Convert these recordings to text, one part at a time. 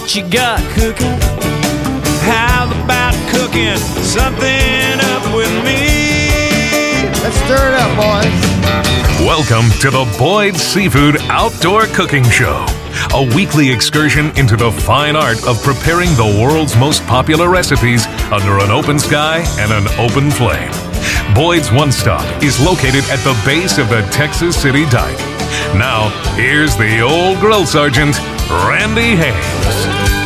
what you got cooking? How about cooking something up with me? Let's stir it up, boys. Welcome to the Boyd Seafood Outdoor Cooking Show, a weekly excursion into the fine art of preparing the world's most popular recipes under an open sky and an open flame. Boyd's One Stop is located at the base of the Texas City Dike. Now, here's the old grill sergeant, Randy Hayes.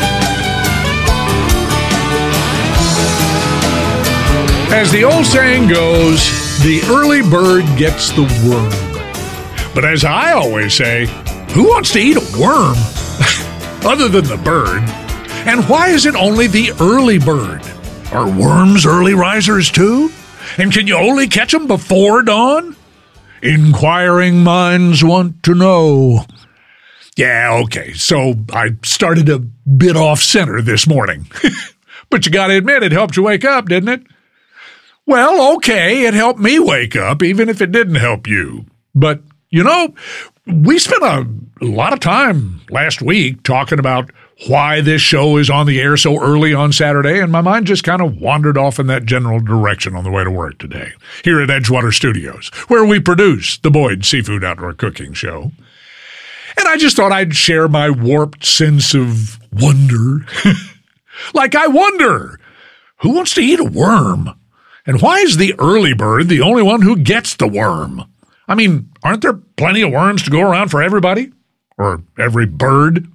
As the old saying goes, the early bird gets the worm. But as I always say, who wants to eat a worm other than the bird? And why is it only the early bird? Are worms early risers too? And can you only catch them before dawn? Inquiring minds want to know. Yeah, okay, so I started a bit off center this morning. But you gotta admit, it helped you wake up, didn't it? Well, okay, it helped me wake up, even if it didn't help you. But, you know, we spent a lot of time last week talking about why this show is on the air so early on Saturday, and my mind just kind of wandered off in that general direction on the way to work today, here at Edgewater Studios, where we produce the Boyd Seafood Outdoor Cooking Show. And I just thought I'd share my warped sense of wonder. Like, I wonder, who wants to eat a worm? And why is the early bird the only one who gets the worm? I mean, aren't there plenty of worms to go around for everybody? Or every bird?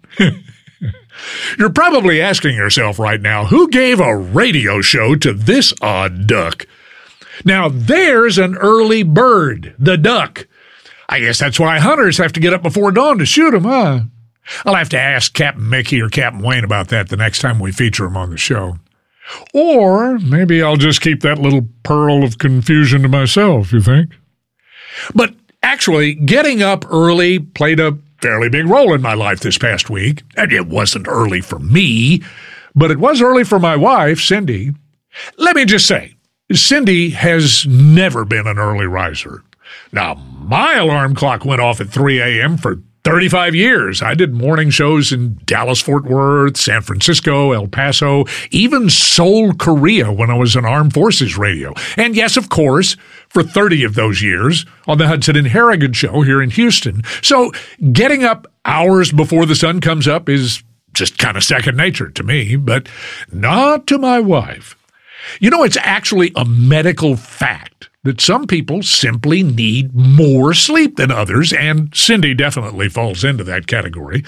You're probably asking yourself right now, who gave a radio show to this odd duck? Now, there's an early bird, the duck. I guess that's why hunters have to get up before dawn to shoot them, huh? I'll have to ask Captain Mickey or Captain Wayne about that the next time we feature them on the show. Or maybe I'll just keep that little pearl of confusion to myself, you think? But actually, getting up early played a fairly big role in my life this past week. And it wasn't early for me, but it was early for my wife, Cindy. Let me just say, Cindy has never been an early riser. Now, my alarm clock went off at 3 a.m. for 35 years. I did morning shows in Dallas, Fort Worth, San Francisco, El Paso, even Seoul, Korea when I was in Armed Forces Radio. And yes, of course, for 30 of those years on the Hudson and Harrigan show here in Houston. So getting up hours before the sun comes up is just kind of second nature to me, but not to my wife. You know, it's actually a medical fact that some people simply need more sleep than others, and Cindy definitely falls into that category.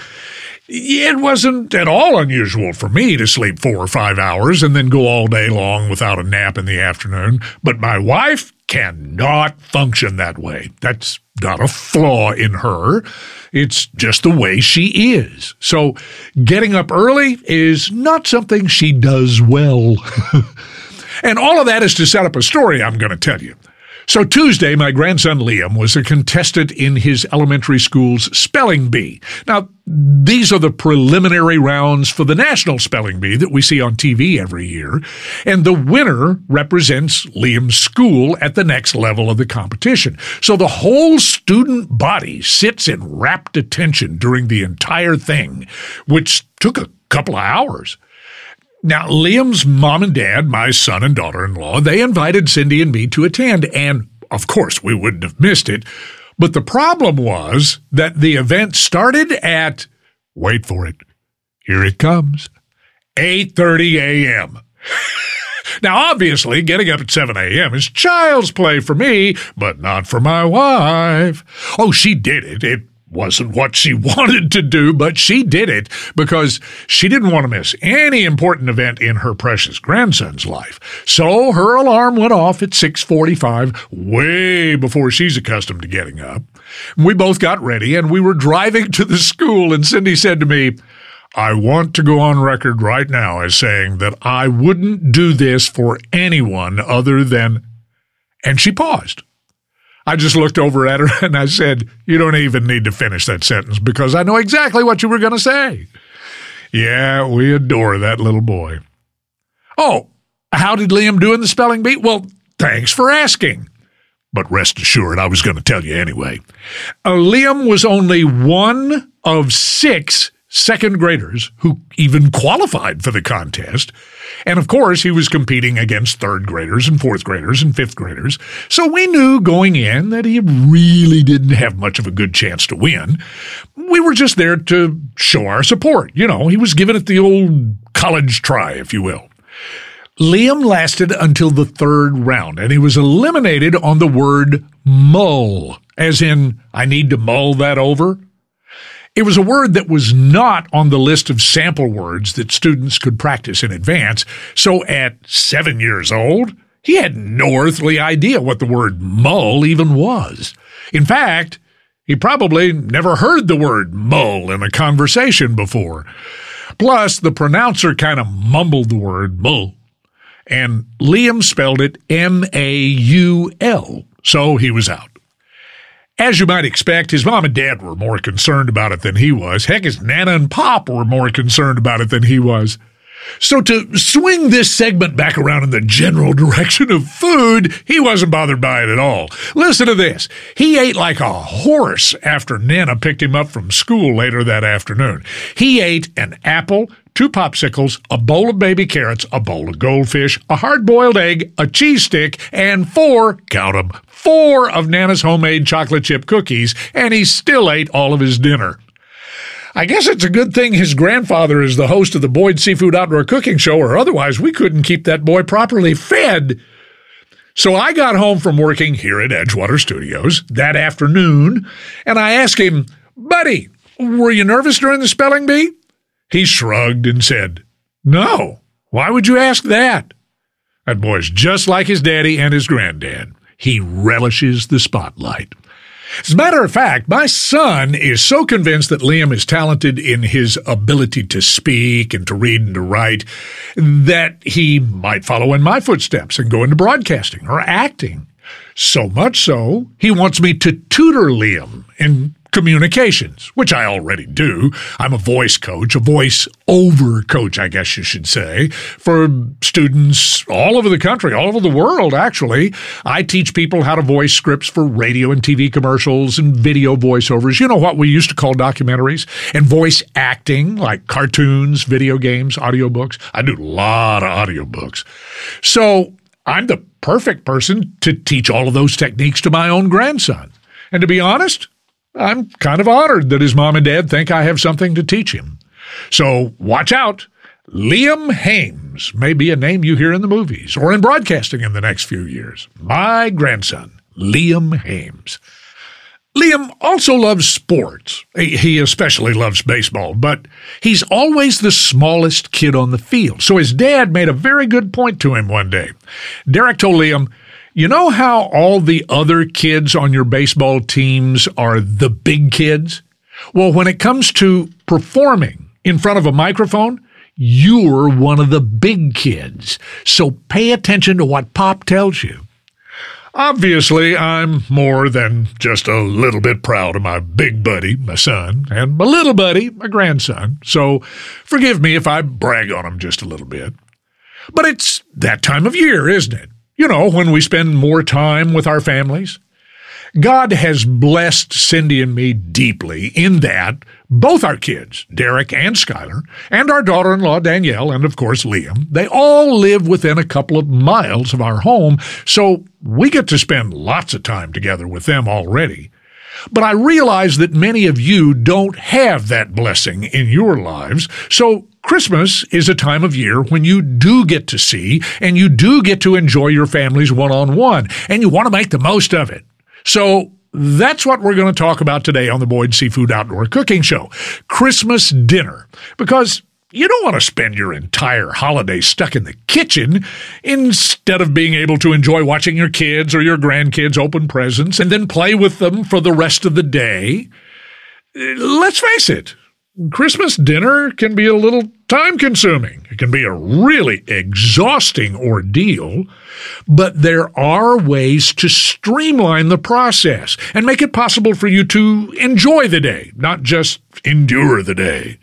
It wasn't at all unusual for me to sleep 4 or 5 hours and then go all day long without a nap in the afternoon, but my wife cannot function that way. That's not a flaw in her. It's just the way she is. So getting up early is not something she does well. And all of that is to set up a story I'm going to tell you. So Tuesday, my grandson Liam was a contestant in his elementary school's spelling bee. Now, these are the preliminary rounds for the national spelling bee that we see on TV every year. And the winner represents Liam's school at the next level of the competition. So the whole student body sits in rapt attention during the entire thing, which took a couple of hours. Now, Liam's mom and dad, my son and daughter-in-law, they invited Cindy and me to attend, and of course we wouldn't have missed it. But the problem was that the event started at, wait for it, here it comes, 8:30 a.m. Now, obviously, getting up at 7 a.m. is child's play for me, but not for my wife. Oh, she did it. It wasn't what she wanted to do, but she did it because she didn't want to miss any important event in her precious grandson's life. So her alarm went off at 6:45, way before she's accustomed to getting up. We both got ready, and we were driving to the school, and Cindy said to me, I want to go on record right now as saying that I wouldn't do this for anyone other than... And she paused. I just looked over at her and I said, you don't even need to finish that sentence because I know exactly what you were going to say. Yeah, we adore that little boy. Oh, how did Liam do in the spelling bee? Well, thanks for asking. But rest assured, I was going to tell you anyway. Liam was only one of 6 second graders who even qualified for the contest. And of course, he was competing against third graders and fourth graders and fifth graders. So we knew going in that he really didn't have much of a good chance to win. We were just there to show our support. You know, he was giving it the old college try, if you will. Liam lasted until the third round, and he was eliminated on the word mull, as in, I need to mull that over. It was a word that was not on the list of sample words that students could practice in advance, so at 7 years old, he had no earthly idea what the word mull even was. In fact, he probably never heard the word mull in a conversation before. Plus, the pronouncer kind of mumbled the word mull, and Liam spelled it M-A-U-L, so he was out. As you might expect, his mom and dad were more concerned about it than he was. Heck, his Nana and Pop were more concerned about it than he was. So to swing this segment back around in the general direction of food, he wasn't bothered by it at all. Listen to this. He ate like a horse after Nana picked him up from school later that afternoon. He ate an apple, 2 popsicles, a bowl of baby carrots, a bowl of goldfish, a hard-boiled egg, a cheese stick, and 4, count 'em, 4 of Nana's homemade chocolate chip cookies, and he still ate all of his dinner. I guess it's a good thing his grandfather is the host of the Boyd Seafood Outdoor Cooking Show, or otherwise we couldn't keep that boy properly fed. So I got home from working here at Edgewater Studios that afternoon, and I asked him, "Buddy, were you nervous during the spelling bee?" He shrugged and said, "No, why would you ask that?" That boy's just like his daddy and his granddad. He relishes the spotlight. As a matter of fact, my son is so convinced that Liam is talented in his ability to speak and to read and to write that he might follow in my footsteps and go into broadcasting or acting. So much so, he wants me to tutor Liam in communications, which I already do. I'm a voice coach, a voice-over coach, I guess you should say, for students all over the country, all over the world, actually. I teach people how to voice scripts for radio and TV commercials and video voiceovers, you know, what we used to call documentaries, and voice acting, like cartoons, video games, audiobooks. I do a lot of audiobooks. So I'm the perfect person to teach all of those techniques to my own grandson. And to be honest, I'm kind of honored that his mom and dad think I have something to teach him. So watch out. Liam Hames may be a name you hear in the movies or in broadcasting in the next few years. My grandson, Liam Hames. Liam also loves sports. He especially loves baseball, but he's always the smallest kid on the field. So his dad made a very good point to him one day. Derek told Liam, "You know how all the other kids on your baseball teams are the big kids? Well, when it comes to performing in front of a microphone, you're one of the big kids. So pay attention to what Pop tells you." Obviously, I'm more than just a little bit proud of my big buddy, my son, and my little buddy, my grandson. So forgive me if I brag on him just a little bit. But it's that time of year, isn't it? You know, when we spend more time with our families. God has blessed Cindy and me deeply in that both our kids, Derek and Skylar, and our daughter-in-law, Danielle, and of course Liam, they all live within a couple of miles of our home, so we get to spend lots of time together with them already. But I realize that many of you don't have that blessing in your lives, so Christmas is a time of year when you do get to see and you do get to enjoy your families one-on-one, and you want to make the most of it. So that's what we're going to talk about today on the Boyd Seafood Outdoor Cooking Show, Christmas dinner, because you don't want to spend your entire holiday stuck in the kitchen instead of being able to enjoy watching your kids or your grandkids open presents and then play with them for the rest of the day. Let's face it, Christmas dinner can be a little time-consuming. It can be a really exhausting ordeal, but there are ways to streamline the process and make it possible for you to enjoy the day, not just endure the day.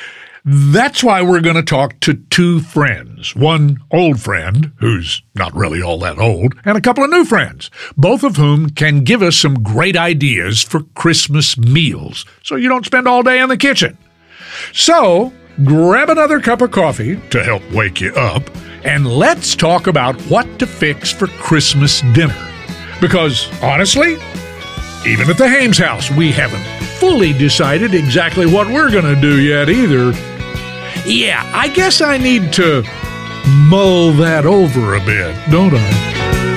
That's why we're going to talk to two friends, one old friend, who's not really all that old, and a couple of new friends, both of whom can give us some great ideas for Christmas meals so you don't spend all day in the kitchen. So, grab another cup of coffee to help wake you up, and let's talk about what to fix for Christmas dinner. Because, honestly, even at the Hames house, we haven't fully decided exactly what we're going to do yet either. Yeah, I guess I need to mull that over a bit, don't I?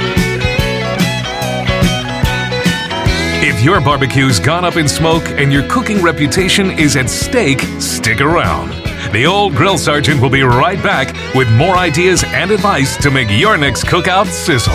If your barbecue's gone up in smoke and your cooking reputation is at stake, stick around. The old grill sergeant will be right back with more ideas and advice to make your next cookout sizzle.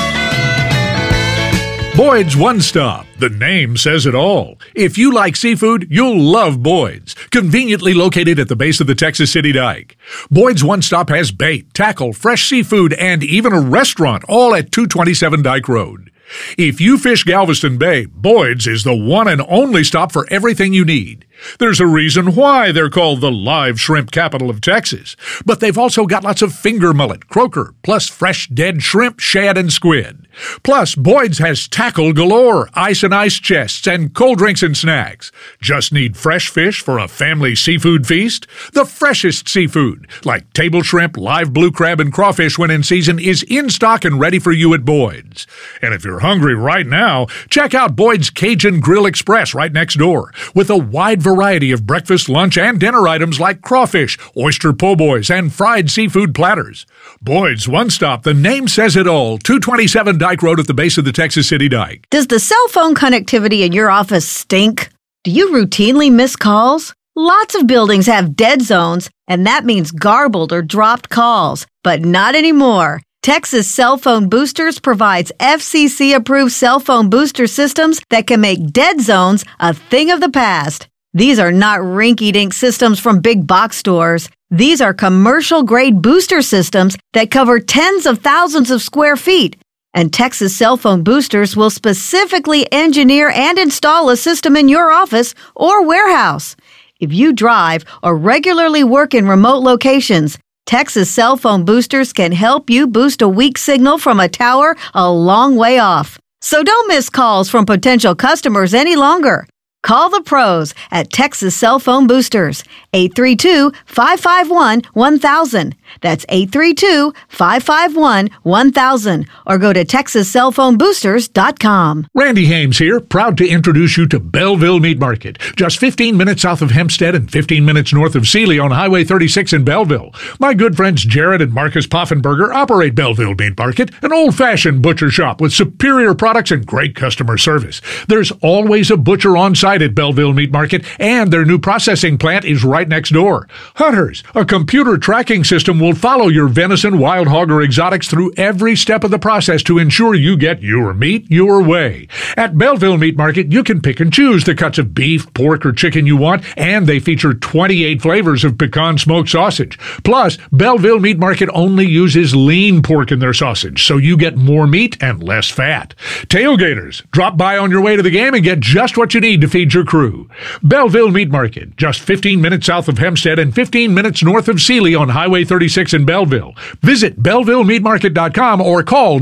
Boyd's One Stop. The name says it all. If you like seafood, you'll love Boyd's. Conveniently located at the base of the Texas City Dike. Boyd's One Stop has bait, tackle, fresh seafood, and even a restaurant, all at 227 Dike Road. If you fish Galveston Bay, Boyd's is the one and only stop for everything you need. There's a reason why they're called the live shrimp capital of Texas. But they've also got lots of finger mullet, croaker, plus fresh dead shrimp, shad, and squid. Plus, Boyd's has tackle galore, ice and ice chests, and cold drinks and snacks. Just need fresh fish for a family seafood feast? The freshest seafood, like table shrimp, live blue crab, and crawfish when in season, is in stock and ready for you at Boyd's. And if you're hungry right now, check out Boyd's Cajun Grill Express right next door, with a wide variety of breakfast, lunch, and dinner items like crawfish, oyster po' boys, and fried seafood platters. Boyd's One Stop, the name says it all, 227 Dike Road at the base of the Texas City Dike. Does the cell phone connectivity in your office stink? Do you routinely miss calls? Lots of buildings have dead zones, and that means garbled or dropped calls, but not anymore. Texas Cell Phone Boosters provides FCC-approved cell phone booster systems that can make dead zones a thing of the past. These are not rinky-dink systems from big box stores. These are commercial-grade booster systems that cover tens of thousands of square feet. And Texas Cell Phone Boosters will specifically engineer and install a system in your office or warehouse. If you drive or regularly work in remote locations, Texas Cell Phone Boosters can help you boost a weak signal from a tower a long way off. So don't miss calls from potential customers any longer. Call the pros at Texas Cell Phone Boosters, 832-551-1000. That's 832-551-1000. Or go to TexasCellPhoneBoosters.com. Randy Hames here, proud to introduce you to Belleville Meat Market, just 15 minutes south of Hempstead and 15 minutes north of Sealy on Highway 36 in Belleville. My good friends Jared and Marcus Poffenberger operate Belleville Meat Market, an old-fashioned butcher shop with superior products and great customer service. There's always a butcher on site at Belleville Meat Market, and their new processing plant is right next door. Hunters, a computer tracking system will follow your venison, wild hog, or exotics through every step of the process to ensure you get your meat your way. At Belleville Meat Market, you can pick and choose the cuts of beef, pork, or chicken you want, and they feature 28 flavors of pecan smoked sausage. Plus, Belleville Meat Market only uses lean pork in their sausage, so you get more meat and less fat. Tailgaters, drop by on your way to the game and get just what you need to feed your crew. Belleville Meat Market, just 15 minutes south of Hempstead and 15 minutes north of Sealy on Highway 36 in Belleville. Visit BellevilleMeatMarket.com or call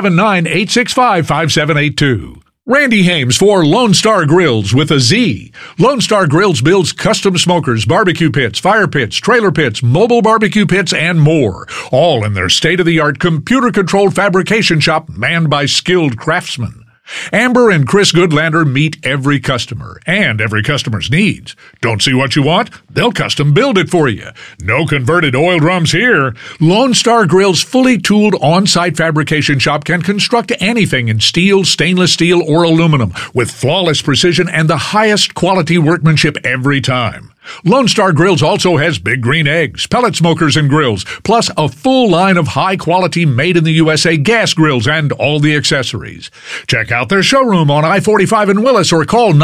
979-865-5782. Randy Hames for Lone Star Grills with a Z. Lone Star Grills builds custom smokers, barbecue pits, fire pits, trailer pits, mobile barbecue pits, and more. All in their state-of-the-art computer-controlled fabrication shop manned by skilled craftsmen. Amber and Chris Goodlander meet every customer and every customer's needs. Don't see what you want? They'll custom build it for you. No converted oil drums here. Lone Star Grill's fully tooled on-site fabrication shop can construct anything in steel, stainless steel, or aluminum with flawless precision and the highest quality workmanship every time. Lone Star Grills also has Big Green Eggs, pellet smokers and grills, plus a full line of high-quality made-in-the-USA gas grills and all the accessories. Check out their showroom on I-45 in Willis or call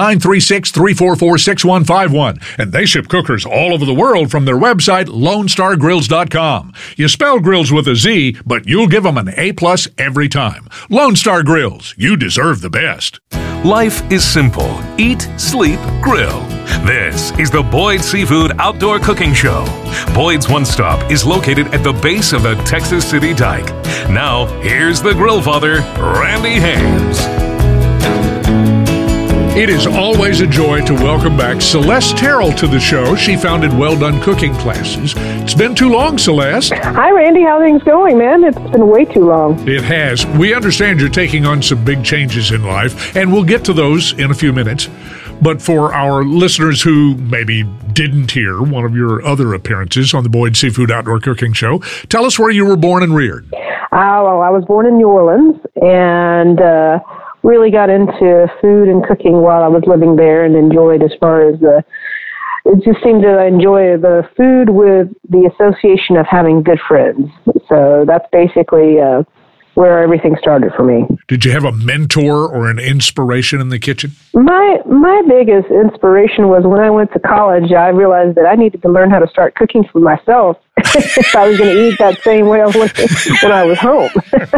936-344-6151. And they ship cookers all over the world from their website, LoneStarGrills.com. You spell grills with a Z, but you'll give them an A+ every time. Lone Star Grills, you deserve the best. Life is simple. Eat, sleep, grill. This is the Boyd's Seafood Outdoor Cooking Show. Boyd's One Stop is located at the base of the Texas City Dike. Now, here's the grill father, Randy Hames. It is always a joy to welcome back Celeste Terrell to the show. She founded Well Done Cooking Classes. It's been too long, Celeste. Hi, Randy. How are things going, man? It's been way too long. It has. We understand you're taking on some big changes in life, and we'll get to those in a few minutes. But for our listeners who maybe didn't hear one of your other appearances on the Boyd Seafood Outdoor Cooking Show, tell us where you were born and reared. Well, I was born in New Orleans and really got into food and cooking while I was living there and enjoyed as far as it just seemed to enjoy the food with the association of having good friends. So that's basically where everything started for me. Did you have a mentor or an inspiration in the kitchen? My biggest inspiration was when I went to college, I realized that I needed to learn how to start cooking for myself if I was going to eat that same way when I was home.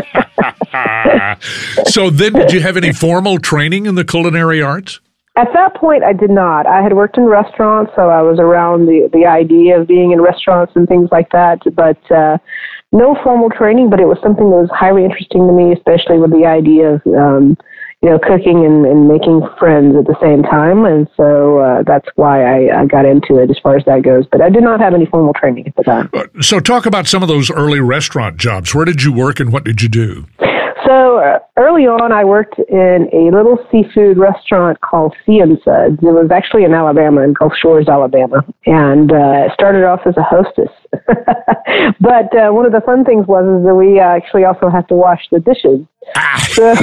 So then did you have any formal training in the culinary arts? At that point, I did not. I had worked in restaurants, so I was around the idea of being in restaurants and things like that, but no formal training, but it was something that was highly interesting to me, especially with the idea of cooking and making friends at the same time. And so that's why I got into it as far as that goes. But I did not have any formal training at the time. So talk about some of those early restaurant jobs. Where did you work and what did you do? So early on, I worked in a little seafood restaurant called Sea and Suds. It was actually in Alabama, in Gulf Shores, Alabama, and started off as a hostess. But one of the fun things was that we actually also had to wash the dishes. So,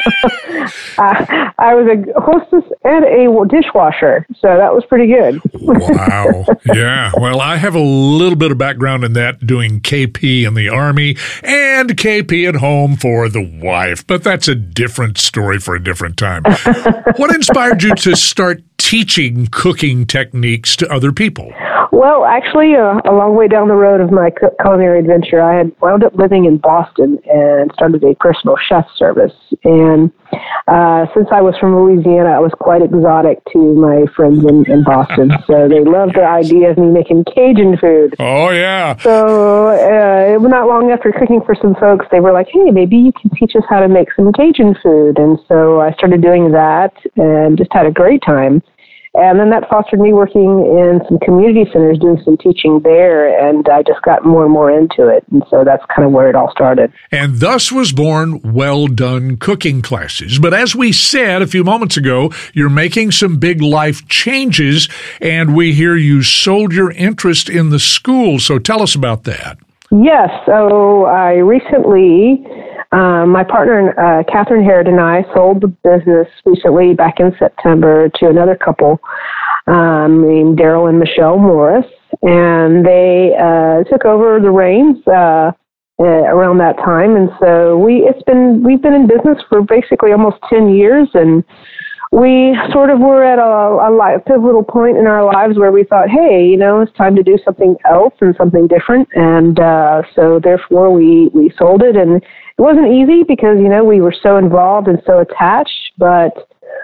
I was a hostess and a dishwasher, so that was pretty good. Wow. Yeah. Well, I have a little bit of background in that, doing KP in the Army and KP at home for the wife, but that's a different story for a different time. What inspired you to start teaching cooking techniques to other people? Well, actually, a long way down the road of my culinary adventure, I had wound up living in Boston and started a personal chef service. And since I was from Louisiana, I was quite exotic to my friends in Boston. So they loved the idea of me making Cajun food. Oh, yeah. So not long after cooking for some folks, they were like, hey, maybe you can teach us how to make some Cajun food. And so I started doing that and just had a great time. And then that fostered me working in some community centers, doing some teaching there, and I just got more and more into it. And so that's kind of where it all started. And thus was born Well Done Cooking Classes. But as we said a few moments ago, you're making some big life changes, and we hear you sold your interest in the school. So tell us about that. Yes. So I recently... my partner, Catherine Harrod, and I sold the business recently back in September to another couple named Daryl and Michelle Morris, and they took over the reins around that time. And so we've been in business for basically almost 10 years, and we sort of were at a pivotal point in our lives where we thought, hey, it's time to do something else and something different. And so therefore we sold it. And it wasn't easy because, we were so involved and so attached, but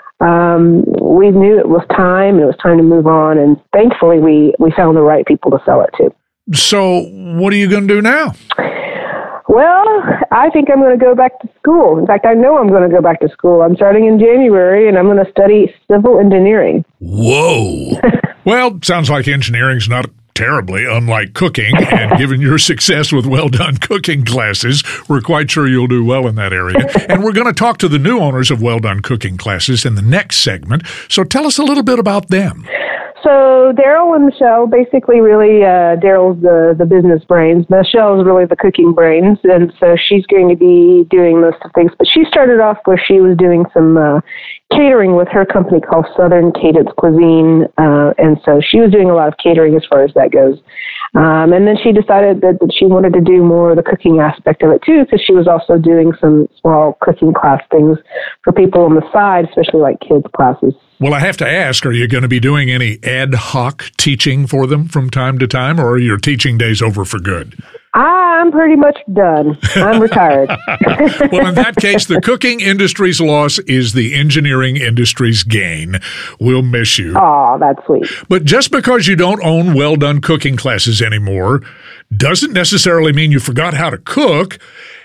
we knew it was time, and it was time to move on. And thankfully we found the right people to sell it to. So what are you going to do now? Well, I think I'm going to go back to school. In fact, I know I'm going to go back to school. I'm starting in January, and I'm going to study civil engineering. Whoa. Well, sounds like engineering's not terribly unlike cooking, and given your success with Well Done Cooking Classes, we're quite sure you'll do well in that area. And we're going to talk to the new owners of Well Done Cooking Classes in the next segment. So tell us a little bit about them. So Daryl and Michelle, basically really Daryl's the business brains. Michelle's really the cooking brains, and so she's going to be doing most of things. But she started off where she was doing some catering with her company called Southern Cadence Cuisine, and so she was doing a lot of catering as far as that goes. And then she decided that she wanted to do more of the cooking aspect of it too, because she was also doing some small cooking class things for people on the side, especially like kids classes. Well, I have to ask, are you going to be doing any ad hoc teaching for them from time to time, or are your teaching days over for good? I'm pretty much done. I'm retired. Well, in that case, the cooking industry's loss is the engineering industry's gain. We'll miss you. Oh, that's sweet. But just because you don't own Well Done Cooking Classes anymore doesn't necessarily mean you forgot how to cook.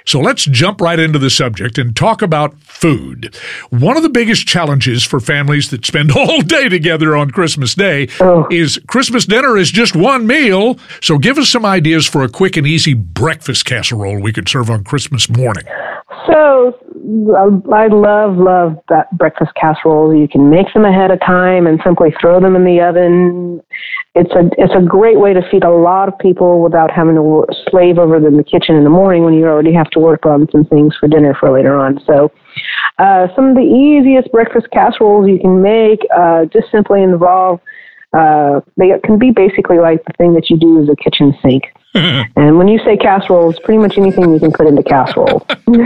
So let's jump right into the subject and talk about food. One of the biggest challenges for families that spend all day together on Christmas Day is Christmas dinner is just one meal. So give us some ideas for a quick and easy breakfast casserole we could serve on Christmas morning. So I love that breakfast casserole. You can make them ahead of time and simply throw them in the oven. It's a great way to feed a lot of people without having to slave over them in the kitchen in the morning when you already have to work on some things for dinner for later on. So some of the easiest breakfast casseroles you can make just simply involve, they can be basically like the thing that you do as a kitchen sink. And when you say casserole, it's pretty much anything you can put into casserole.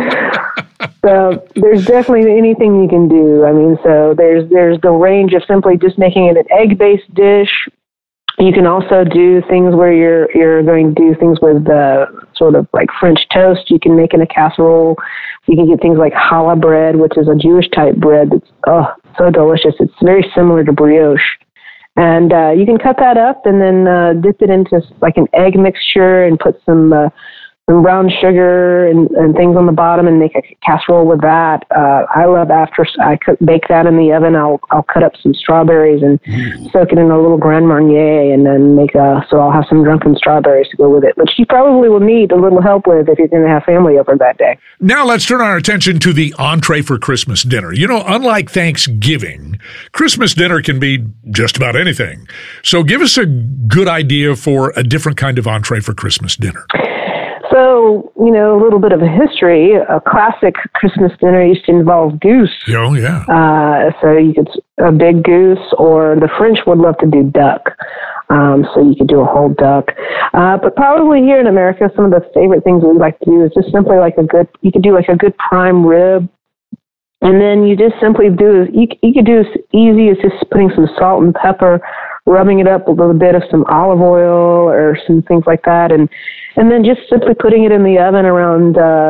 So there's definitely anything you can do. I mean, so there's the range of simply just making it an egg-based dish. You can also do things where you're going to do things with sort of like French toast. You can make in a casserole. You can get things like challah bread, which is a Jewish type bread that's so delicious. It's very similar to brioche. And you can cut that up and then dip it into like an egg mixture and put some brown sugar and things on the bottom and make a casserole with that. I love after I bake that in the oven, I'll cut up some strawberries and soak it in a little Grand Marnier and then so I'll have some drunken strawberries to go with it, which you probably will need a little help with if you're going to have family over that day. Now let's turn our attention to the entree for Christmas dinner. You know, unlike Thanksgiving, Christmas dinner can be just about anything. So give us a good idea for a different kind of entree for Christmas dinner. So, you know, a little bit of a history. A classic Christmas dinner used to involve goose. Oh, yeah. So you could a big goose, or the French would love to do duck. So you could do a whole duck. But probably here in America, some of the favorite things we like to do is just simply you could do like a good prime rib. And then you just simply you could do as easy as just putting some salt and pepper, rubbing it up with a little bit of some olive oil or some things like that. And then just simply putting it in the oven around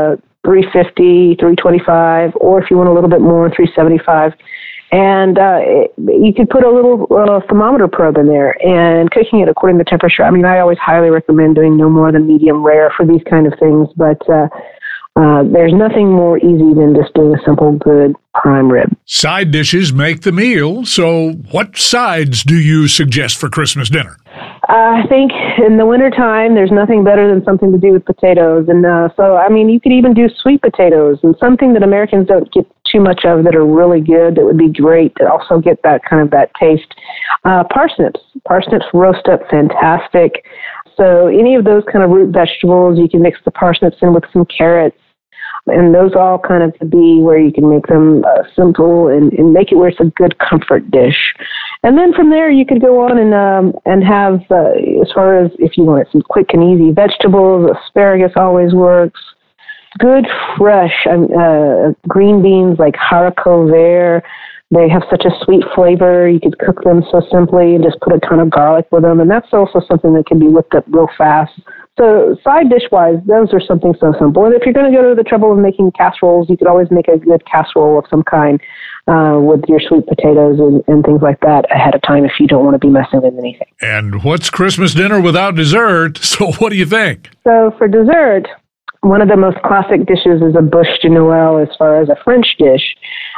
350, 325, or if you want a little bit more, 375. And you could put a little thermometer probe in there and cooking it according to temperature. I mean, I always highly recommend doing no more than medium rare for these kind of things, but there's nothing more easy than just doing a simple, good prime rib. Side dishes make the meal. So what sides do you suggest for Christmas dinner? I think in the wintertime, there's nothing better than something to do with potatoes. And so, I mean, you could even do sweet potatoes, and something that Americans don't get too much of that are really good, that would be great to also get that kind of that taste. Parsnips. Parsnips roast up fantastic. So any of those kind of root vegetables, you can mix the parsnips in with some carrots. And those all kind of be where you can make them simple and make it where it's a good comfort dish. And then from there, you could go on and have, as far as if you want some quick and easy vegetables, asparagus always works. Good fresh green beans like haricots vert. They have such a sweet flavor. You could cook them so simply and just put a ton of garlic with them. And that's also something that can be whipped up real fast. So side dish-wise, those are something so simple. And if you're going to go to the trouble of making casseroles, you could always make a good casserole of some kind with your sweet potatoes and things like that ahead of time if you don't want to be messing with anything. And what's Christmas dinner without dessert? So what do you think? So for dessert, one of the most classic dishes is a bûche de Noël as far as a French dish.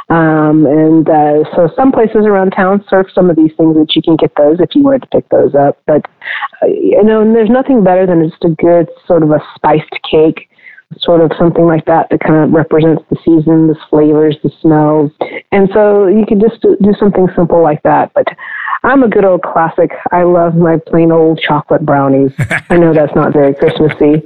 So some places around town serve some of these things that you can get those if you wanted to pick those up. But, and there's nothing better than just a good sort of a spiced cake, sort of something like that kind of represents the season, the flavors, the smells. And so you could just do something simple like that. But I'm a good old classic. I love my plain old chocolate brownies. I know that's not very Christmassy.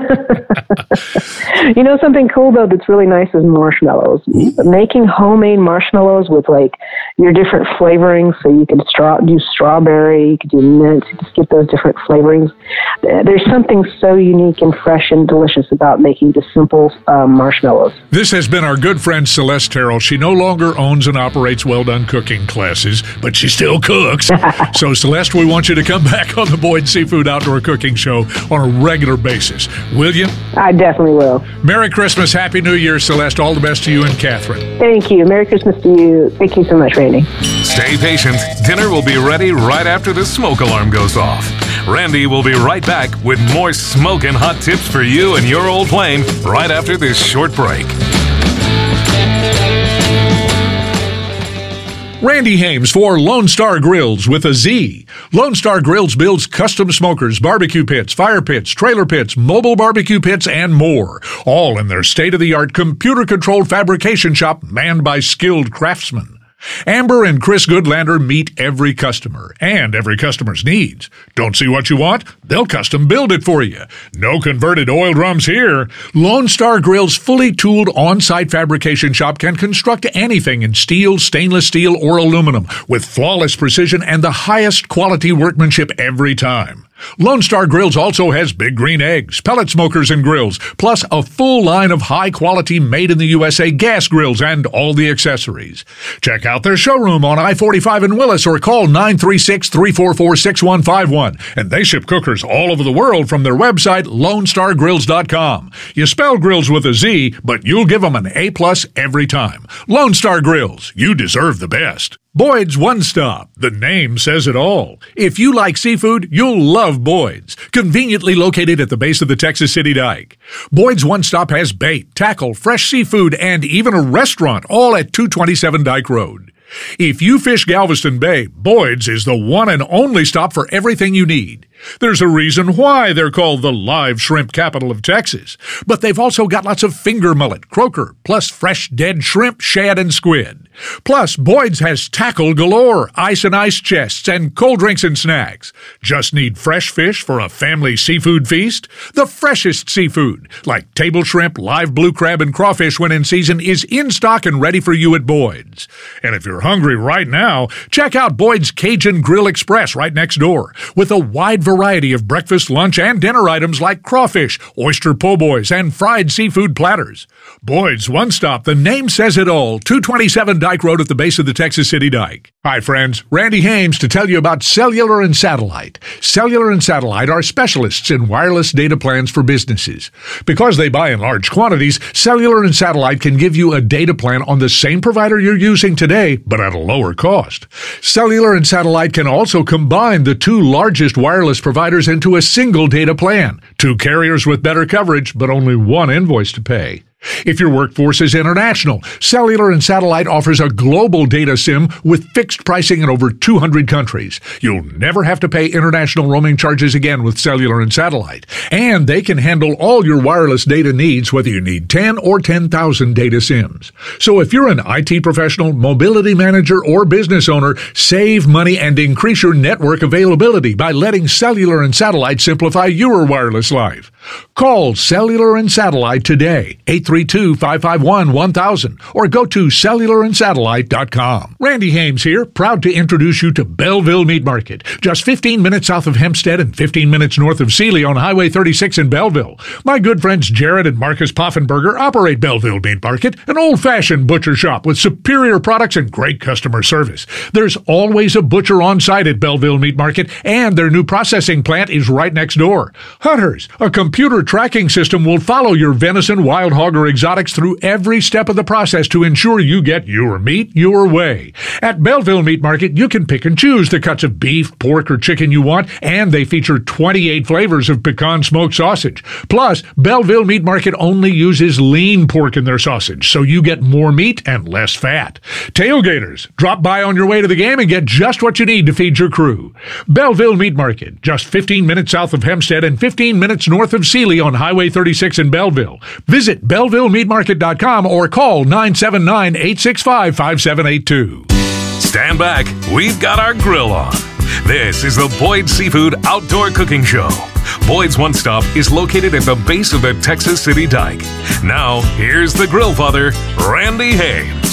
You know, something cool, though, that's really nice is marshmallows. Making homemade marshmallows with, like, your different flavorings. So you could do strawberry, you could do mint, just get those different flavorings. There's something so unique and fresh and delicious about making just simple marshmallows. This has been our good friend Celeste Terrell. She no longer owns and operates Well Done Cooking classes, but she still cooks. So, Celeste, we want you to come back on the Boyd Seafood Outdoor Cooking Show on a regular basis. Will you? I definitely will. Merry Christmas. Happy New Year, Celeste. All the best to you and Catherine. Thank you. Merry Christmas to you. Thank you so much, Randy. Stay patient. Dinner will be ready right after the smoke alarm goes off. Randy will be right back with more smoking hot tips for you and your old plane right after this short break. Randy Hames for Lone Star Grills with a Z. Lone Star Grills builds custom smokers, barbecue pits, fire pits, trailer pits, mobile barbecue pits, and more. All in their state-of-the-art computer-controlled fabrication shop manned by skilled craftsmen. Amber and Chris Goodlander meet every customer and every customer's needs. Don't see what you want? They'll custom build it for you. No converted oil drums here. Lone Star Grill's fully tooled on-site fabrication shop can construct anything in steel, stainless steel, or aluminum with flawless precision and the highest quality workmanship every time. Lone Star Grills also has Big Green Eggs, pellet smokers and grills, plus a full line of high-quality made-in-the-USA gas grills and all the accessories. Check out their showroom on I-45 in Willis or call 936-344-6151. And they ship cookers all over the world from their website, LoneStarGrills.com. You spell grills with a Z, but you'll give them an A+ every time. Lone Star Grills, you deserve the best. Boyd's One Stop. The name says it all. If you like seafood, you'll love Boyd's. Conveniently located at the base of the Texas City Dike. Boyd's One Stop has bait, tackle, fresh seafood, and even a restaurant, all at 227 Dike Road. If you fish Galveston Bay, Boyd's is the one and only stop for everything you need. There's a reason why they're called the live shrimp capital of Texas. But they've also got lots of finger mullet, croaker, plus fresh dead shrimp, shad, and squid. Plus, Boyd's has tackle galore, ice and ice chests, and cold drinks and snacks. Just need fresh fish for a family seafood feast? The freshest seafood, like table shrimp, live blue crab, and crawfish when in season, is in stock and ready for you at Boyd's. And if you're hungry right now, check out Boyd's Cajun Grill Express right next door, with a wide variety of breakfast, lunch, and dinner items like crawfish, oyster po' boys, and fried seafood platters. Boyd's One Stop, the name says it all, 227 Dike Road at the base of the Texas City Dike. Hi friends, Randy Hames to tell you about Cellular and Satellite. Cellular and Satellite are specialists in wireless data plans for businesses. Because they buy in large quantities, Cellular and Satellite can give you a data plan on the same provider you're using today, but at a lower cost. Cellular and Satellite can also combine the two largest wireless providers into a single data plan. Two carriers with better coverage, but only one invoice to pay. If your workforce is international, Cellular and Satellite offers a global data SIM with fixed pricing in over 200 countries. You'll never have to pay international roaming charges again with Cellular and Satellite. And they can handle all your wireless data needs, whether you need 10 or 10,000 data SIMs. So if you're an IT professional, mobility manager, or business owner, save money and increase your network availability by letting Cellular and Satellite simplify your wireless life. Call Cellular and Satellite today, 832-551-1000, or go to cellularandsatellite.com. Randy Hames here, proud to introduce you to Belleville Meat Market, just 15 minutes south of Hempstead and 15 minutes north of Sealy on Highway 36 in Belleville. My good friends Jared and Marcus Poffenberger operate Belleville Meat Market, an old-fashioned butcher shop with superior products and great customer service. There's always a butcher on site at Belleville Meat Market, and their new processing plant is right next door. Hunters, a computer tracking system will follow your venison, wild hog, or exotics through every step of the process to ensure you get your meat your way. At Belleville Meat Market, you can pick and choose the cuts of beef, pork, or chicken you want, and they feature 28 flavors of pecan smoked sausage. Plus, Belleville Meat Market only uses lean pork in their sausage, so you get more meat and less fat. Tailgaters, drop by on your way to the game and get just what you need to feed your crew. Belleville Meat Market, just 15 minutes south of Hempstead and 15 minutes north of Sealy on Highway 36 in Belleville. Visit BellevilleMeatMarket.com or call 979-865-5782. Stand back, we've got our grill on. This is the Boyd's Seafood Outdoor Cooking Show. Boyd's One Stop is located at the base of the Texas City Dike. Now, here's the grill father, Randy Hames.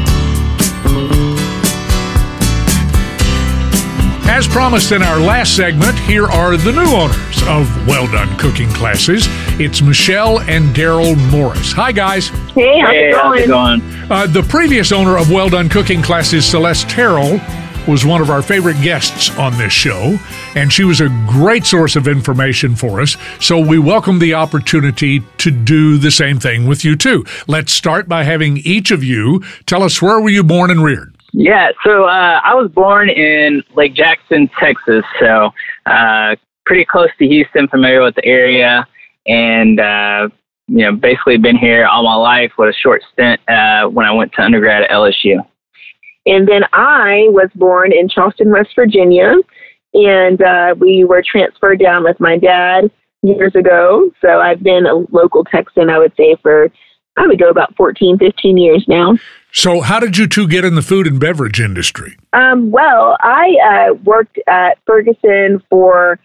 As promised in our last segment, here are the new owners of Well Done Cooking Classes. It's Michelle and Daryl Morris. Hi, guys. Hey, how's it going? The previous owner of Well Done Cooking Classes, Celeste Terrell, was one of our favorite guests on this show, and she was a great source of information for us, so we welcome the opportunity to do the same thing with you, too. Let's start by having each of you tell us, where were you born and reared? Yeah, so I was born in Lake Jackson, Texas, so pretty close to Houston, familiar with the area, and basically been here all my life with a short stint when I went to undergrad at LSU. And then I was born in Charleston, West Virginia, and we were transferred down with my dad years ago. So I've been a local Texan, I would say, for, I would go about 14, 15 years now. So how did you two get in the food and beverage industry? Well, I worked at Ferguson for,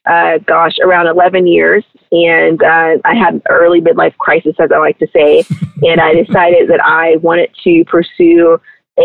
around 11 years. And I had an early midlife crisis, as I like to say. And I decided that I wanted to pursue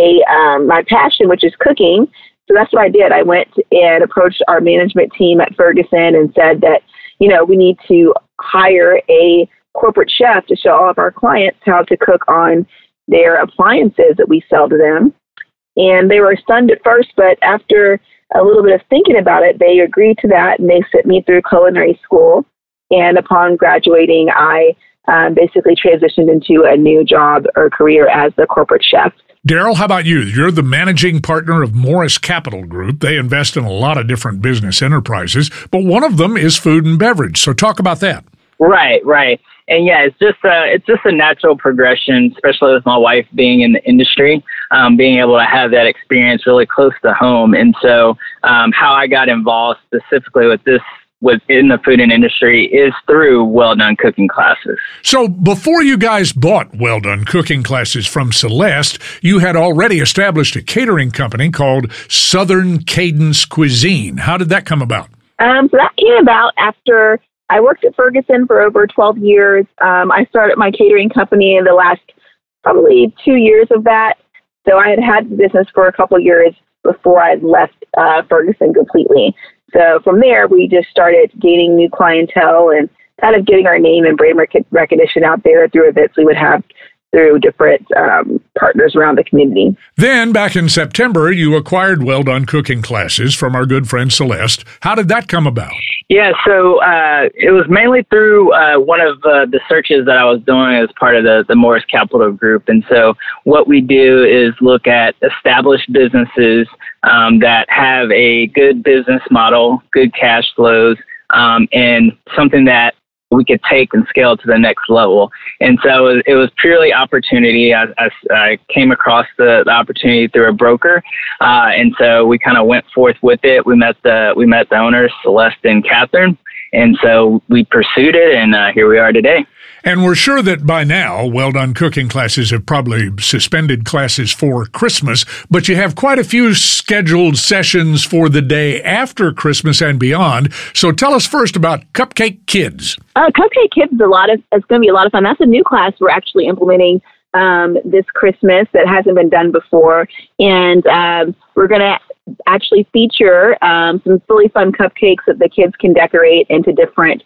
my passion, which is cooking. So that's what I did. I went and approached our management team at Ferguson and said that, we need to hire a corporate chef to show all of our clients how to cook on their appliances that we sell to them. And they were stunned at first, but after a little bit of thinking about it, they agreed to that, and they sent me through culinary school. And upon graduating, I basically transitioned into a new job or career as the corporate chef. Daryl, how about you? You're the managing partner of Morris Capital Group. They invest in a lot of different business enterprises, but one of them is food and beverage. So talk about that. Right. And yeah, it's just a natural progression, especially with my wife being in the industry, being able to have that experience really close to home. And so how I got involved specifically with this within the food and industry is through Well Done Cooking Classes. So before you guys bought Well Done Cooking Classes from Celeste, you had already established a catering company called Southern Cadence Cuisine. How did that come about? So that came about after I worked at Ferguson for over 12 years. I started my catering company in the last probably 2 years of that. So I had the business for a couple of years before I left Ferguson completely. So from there, we just started gaining new clientele and kind of getting our name and brand recognition out there through events we would have through different partners around the community. Then, back in September, you acquired Well Done Cooking Classes from our good friend Celeste. How did that come about? Yeah, so it was mainly through one of the searches that I was doing as part of the Morris Capital Group. And so what we do is look at established businesses that have a good business model, good cash flows, and something that we could take and scale to the next level. And so it was purely opportunity. I came across the opportunity through a broker. And so we kind of went forth with it. We met the owners, Celeste and Catherine. And so we pursued it, and here we are today. And we're sure that by now, Well Done Cooking Classes have probably suspended classes for Christmas, but you have quite a few scheduled sessions for the day after Christmas and beyond. So tell us first about Cupcake Kids. Cupcake Kids is it's going to be a lot of fun. That's a new class we're actually implementing this Christmas that hasn't been done before. And we're going to actually feature some really fun cupcakes that the kids can decorate into different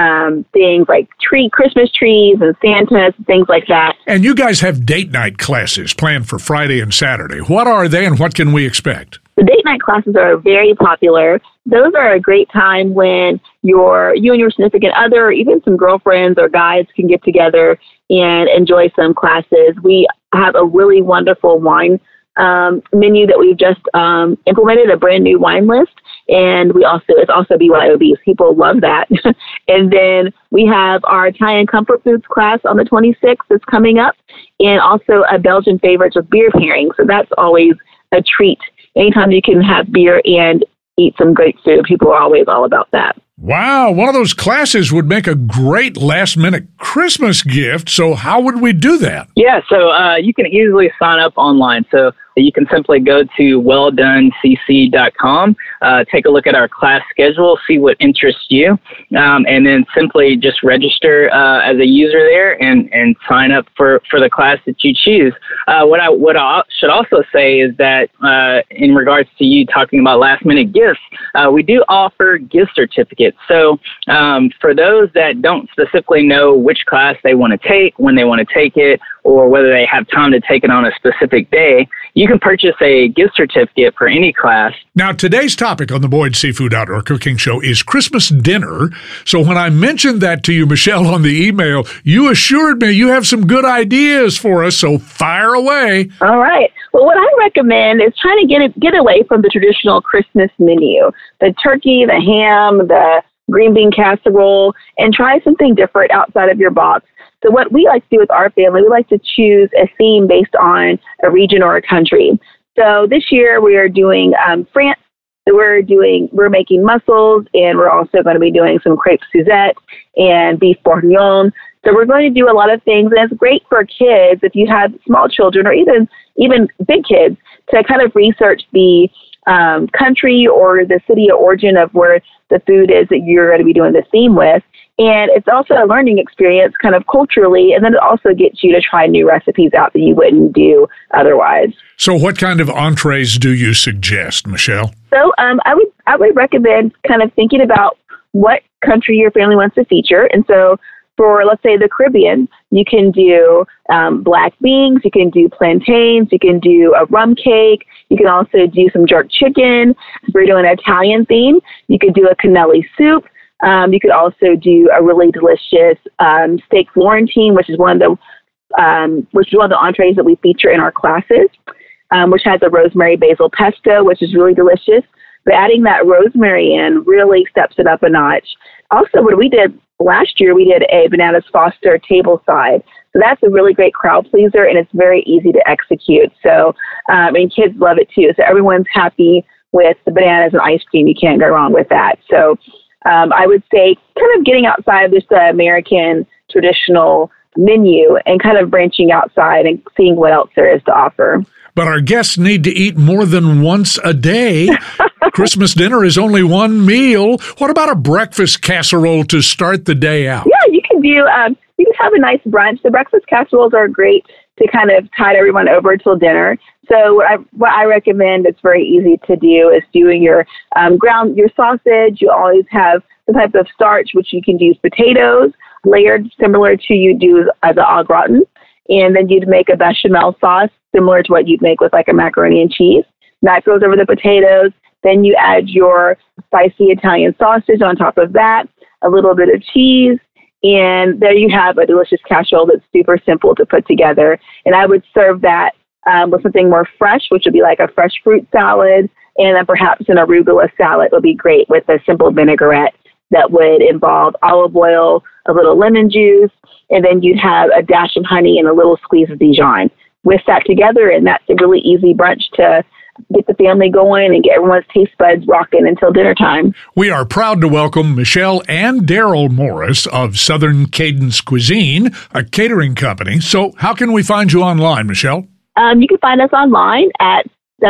things like Christmas trees and Santas, things like that. And you guys have date night classes planned for Friday and Saturday. What are they and what can we expect? The date night classes are very popular. Those are a great time when you and your significant other, or even some girlfriends or guys can get together and enjoy some classes. We have a really wonderful wine menu that we've just implemented, a brand new wine list. And it's also BYOB. People love that. And then we have our Italian comfort foods class on the 26th that's coming up, and also a Belgian favorites with beer pairing. So that's always a treat. Anytime you can have beer and eat some great food, people are always all about that. Wow, one of those classes would make a great last-minute Christmas gift. So how would we do that? Yeah, so you can easily sign up online. So you can simply go to welldonecc.com, take a look at our class schedule, see what interests you, and then simply just register as a user there and sign up for the class that you choose. What I should also say is that in regards to you talking about last-minute gifts, we do offer gift certificates. So for those that don't specifically know which class they want to take, when they want to take it, or whether they have time to take it on a specific day, you can purchase a gift certificate for any class. Now, today's topic on the Boyd Seafood Outdoor Cooking Show is Christmas dinner. So when I mentioned that to you, Michelle, on the email, you assured me you have some good ideas for us, so fire away. All right. Well, what I recommend is trying to get away from the traditional Christmas menu, the turkey, the ham, the green bean casserole, and try something different outside of your box. So what we like to do with our family, we like to choose a theme based on a region or a country. So this year we are doing France. So we're making mussels, and we're also going to be doing some crêpe Suzette and beef bourguignon. So we're going to do a lot of things, and it's great for kids if you have small children or even big kids to kind of research the country or the city of origin of where the food is that you're going to be doing the theme with. And it's also a learning experience kind of culturally, and then it also gets you to try new recipes out that you wouldn't do otherwise. So what kind of entrees do you suggest, Michelle? So I would recommend kind of thinking about what country your family wants to feature. And so for, let's say, the Caribbean, you can do black beans, you can do plantains, you can do a rum cake, you can also do some jerk chicken. If we're doing an Italian theme, you could do a cannelli soup. You could also do a really delicious steak Florentine, which is one of the entrees that we feature in our classes, which has a rosemary basil pesto, which is really delicious. But adding that rosemary in really steps it up a notch. Also, what we did last year, we did a Bananas Foster tableside. So that's a really great crowd pleaser, and it's very easy to execute. So, and kids love it too. So everyone's happy with the bananas and ice cream. You can't go wrong with that. So I would say kind of getting outside of just the American traditional menu and kind of branching outside and seeing what else there is to offer. But our guests need to eat more than once a day. Christmas dinner is only one meal. What about a breakfast casserole to start the day out? Yeah, you can do, you can have a nice brunch. The breakfast casseroles are great to kind of tide everyone over till dinner. So what I recommend, it's very easy to do, is doing your your sausage. You always have some type of starch, which you can use potatoes, layered similar to you do as an au gratin. And then you'd make a bechamel sauce similar to what you'd make with like a macaroni and cheese. That goes over the potatoes. Then you add your spicy Italian sausage on top of that, a little bit of cheese, and there you have a delicious casserole that's super simple to put together. And I would serve that with something more fresh, which would be like a fresh fruit salad, and then perhaps an arugula salad would be great with a simple vinaigrette that would involve olive oil, a little lemon juice, and then you'd have a dash of honey and a little squeeze of Dijon. With that together, and that's a really easy brunch to get the family going and get everyone's taste buds rocking until dinner time. We are proud to welcome Michelle and Daryl Morris of Southern Cadence Cuisine, a catering company. So how can we find you online, Michelle? You can find us online at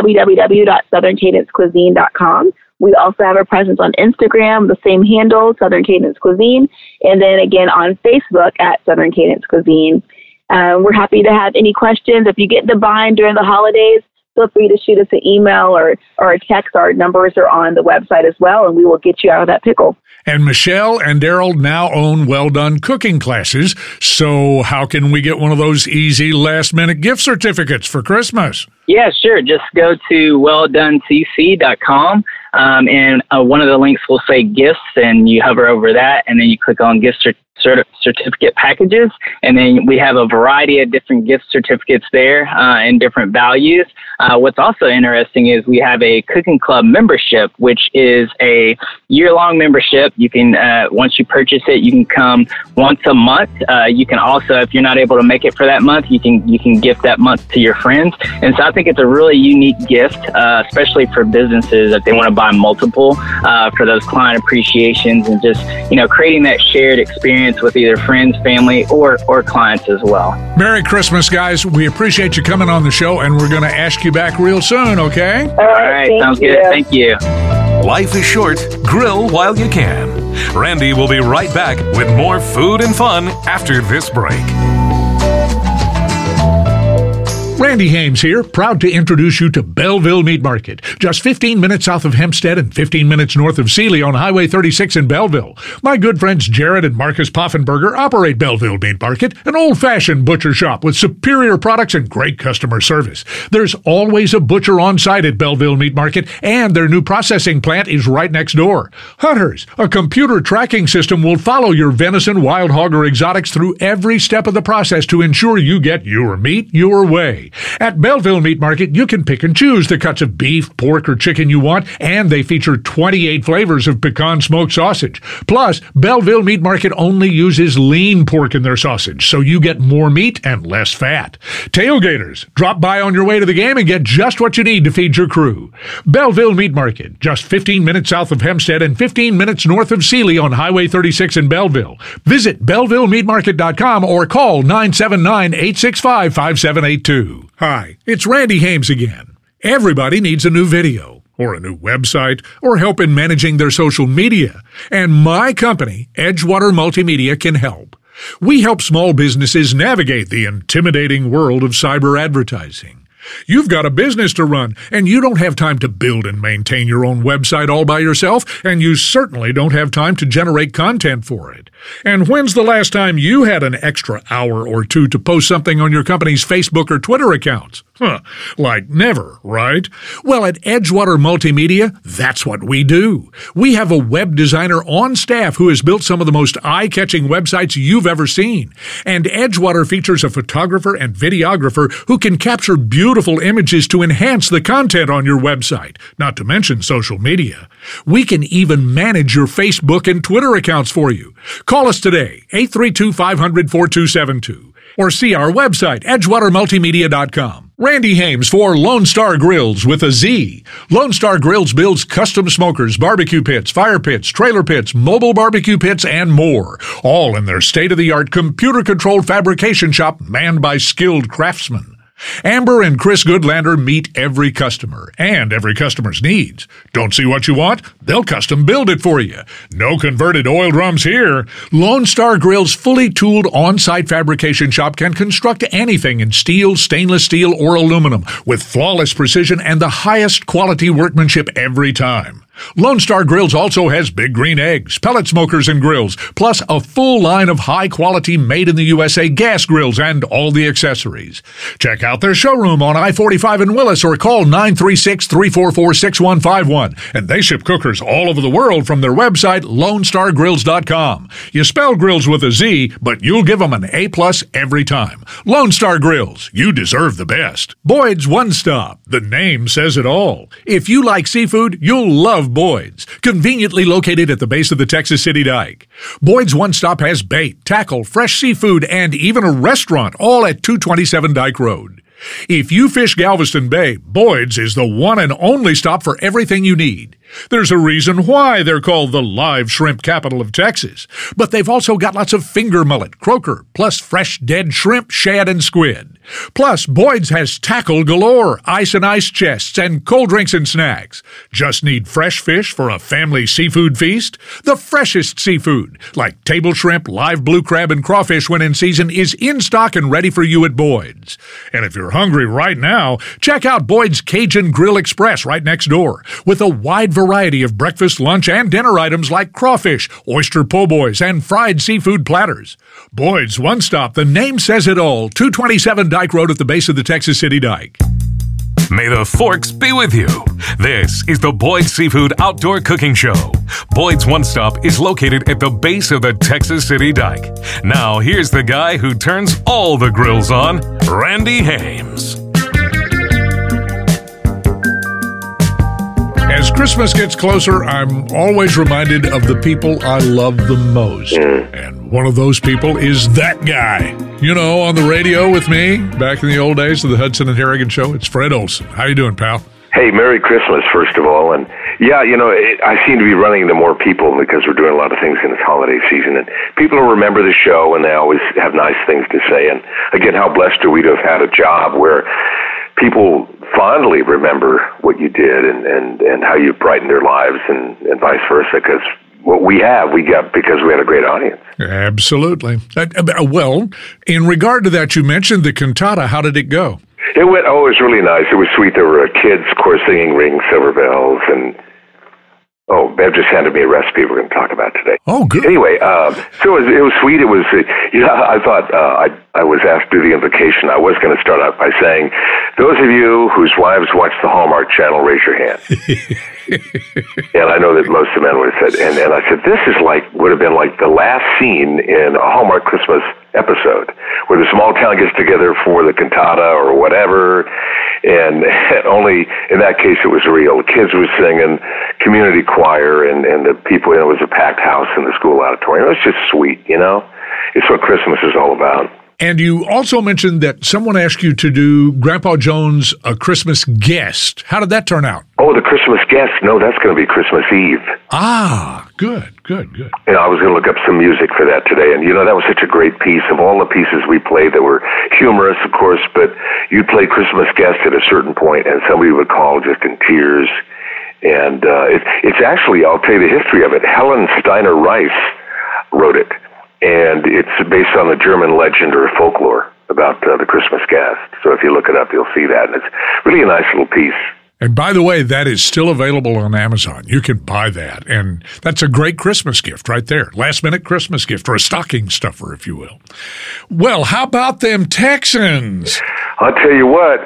www.southerncadencecuisine.com. We also have a presence on Instagram, the same handle, Southern Cadence Cuisine, and then again on Facebook at Southern Cadence Cuisine. We're happy to have any questions. If you get in the bind during the holidays, feel free to shoot us an email or a text. Our numbers are on the website as well, and we will get you out of that pickle. And Michelle and Daryl now own Well Done cooking classes. So how can we get one of those easy last-minute gift certificates for Christmas? Yeah, sure. Just go to welldonecc.com, and one of the links will say gifts, and you hover over that, and then you click on gift certificate packages, and then we have a variety of different gift certificates there and different values. What's also interesting is we have a cooking club membership, which is a year-long membership. You can, once you purchase it, you can come once a month. You can also, if you're not able to make it for that month, you can gift that month to your friends. And so I think it's a really unique gift, especially for businesses that they want to buy multiple for those client appreciations and just, creating that shared experience with either friends, family, or clients as well. Merry Christmas, guys. We appreciate you coming on the show, and we're going to ask you back real soon, okay? All right, sounds good. Thank you. Life is short. Grill while you can. Randy will be right back with more food and fun after this break. Randy Hames here, proud to introduce you to Belleville Meat Market, just 15 minutes south of Hempstead and 15 minutes north of Sealy on Highway 36 in Belleville. My good friends Jared and Marcus Poffenberger operate Belleville Meat Market, an old-fashioned butcher shop with superior products and great customer service. There's always a butcher on site at Belleville Meat Market, and their new processing plant is right next door. Hunters, a computer tracking system will follow your venison, wild hog, or exotics through every step of the process to ensure you get your meat your way. At Belleville Meat Market, you can pick and choose the cuts of beef, pork, or chicken you want, and they feature 28 flavors of pecan smoked sausage. Plus, Belleville Meat Market only uses lean pork in their sausage, so you get more meat and less fat. Tailgaters, drop by on your way to the game and get just what you need to feed your crew. Belleville Meat Market, just 15 minutes south of Hempstead and 15 minutes north of Sealy on Highway 36 in Belleville. Visit BellevilleMeatMarket.com or call 979-865-5782. Hi, it's Randy Hames again. Everybody needs a new video, or a new website, or help in managing their social media. And my company, Edgewater Multimedia, can help. We help small businesses navigate the intimidating world of cyber advertising. You've got a business to run, and you don't have time to build and maintain your own website all by yourself, and you certainly don't have time to generate content for it. And when's the last time you had an extra hour or two to post something on your company's Facebook or Twitter accounts? Like never, right? Well, at Edgewater Multimedia, that's what we do. We have a web designer on staff who has built some of the most eye-catching websites you've ever seen. And Edgewater features a photographer and videographer who can capture beautiful images to enhance the content on your website, not to mention social media. We can even manage your Facebook and Twitter accounts for you. Call us today, 832-500-4272, or see our website, edgewatermultimedia.com. Randy Hames for Lone Star Grills with a Z. Lone Star Grills builds custom smokers, barbecue pits, fire pits, trailer pits, mobile barbecue pits, and more. All in their state-of-the-art computer-controlled fabrication shop manned by skilled craftsmen. Amber and Chris Goodlander meet every customer and every customer's needs. Don't see what you want? They'll custom build it for you. No converted oil drums here. Lone Star Grill's fully tooled on-site fabrication shop can construct anything in steel, stainless steel, or aluminum with flawless precision and the highest quality workmanship every time. Lone Star Grills also has Big Green Eggs, pellet smokers and grills, plus a full line of high-quality made-in-the-USA gas grills and all the accessories. Check out their showroom on I-45 in Willis or call 936-344-6151. And they ship cookers all over the world from their website, LoneStarGrills.com. You spell grills with a Z, but you'll give them an A+ every time. Lone Star Grills, you deserve the best. Boyd's One Stop, the name says it all. If you like seafood, you'll love Boyd's, conveniently located at the base of the Texas City Dike. Boyd's One Stop has bait, tackle, fresh seafood, and even a restaurant, all at 227 Dike Road. If you fish Galveston Bay, Boyd's is the one and only stop for everything you need. There's a reason why they're called the live shrimp capital of Texas. But they've also got lots of finger mullet, croaker, plus fresh dead shrimp, shad, and squid. Plus, Boyd's has tackle galore, ice and ice chests, and cold drinks and snacks. Just need fresh fish for a family seafood feast? The freshest seafood, like table shrimp, live blue crab, and crawfish when in season, is in stock and ready for you at Boyd's. And if you're hungry right now, check out Boyd's Cajun Grill Express right next door, with a wide variety of breakfast, lunch, and dinner items like crawfish, oyster po' boys, and fried seafood platters. Boyd's One Stop, the name says it all, 227 Dike Road at the base of the Texas City Dike. May the forks be with you. This is the Boyd's Seafood Outdoor Cooking Show. Boyd's One Stop is located at the base of the Texas City Dike. Now, here's the guy who turns all the grills on, Randy Hames. As Christmas gets closer, I'm always reminded of the people I love the most. And one of those people is that guy. You know, on the radio with me, back in the old days of the Hudson and Harrigan show, it's Fred Olson. How you doing, pal? Hey, Merry Christmas, first of all. And yeah, you know, I seem to be running into more people because we're doing a lot of things in this holiday season. And people will remember the show, and they always have nice things to say. And again, how blessed are we to have had a job where people fondly remember what you did and how you brightened their lives and vice versa, because what we got because we had a great audience. Absolutely. Well, in regard to that, you mentioned the cantata. How did it go? It was really nice. It was sweet. There were kids, of course, singing Ring Silver Bells, and Bev just handed me a recipe we're going to talk about today. Oh, good. Anyway, so it was sweet. It was, I thought I was asked to do the invocation. I was going to start out by saying, those of you whose wives watch the Hallmark Channel, raise your hand. And I know that most of the men would have said, and I said, this is would have been like the last scene in a Hallmark Christmas episode where the small town gets together for the cantata or whatever, and only in that case it was real. The kids were singing, community choir, and the people, it was a packed house in the school auditorium. It was just sweet, It's what Christmas is all about. And you also mentioned that someone asked you to do Grandpa Jones a Christmas guest. How did that turn out? Oh, the Christmas guest? No, that's going to be Christmas Eve. Ah, good. I was going to look up some music for that today, and that was such a great piece. Of all the pieces we played that were humorous, of course, but you'd play Christmas guest at a certain point, and somebody would call just in tears. And it's actually, I'll tell you the history of it. Helen Steiner Rice wrote it. And it's based on the German legend or folklore about the Christmas guest. So if you look it up, you'll see that. And it's really a nice little piece. And by the way, that is still available on Amazon. You can buy that. And that's a great Christmas gift right there. Last-minute Christmas gift, or a stocking stuffer, if you will. Well, how about them Texans? I'll tell you what,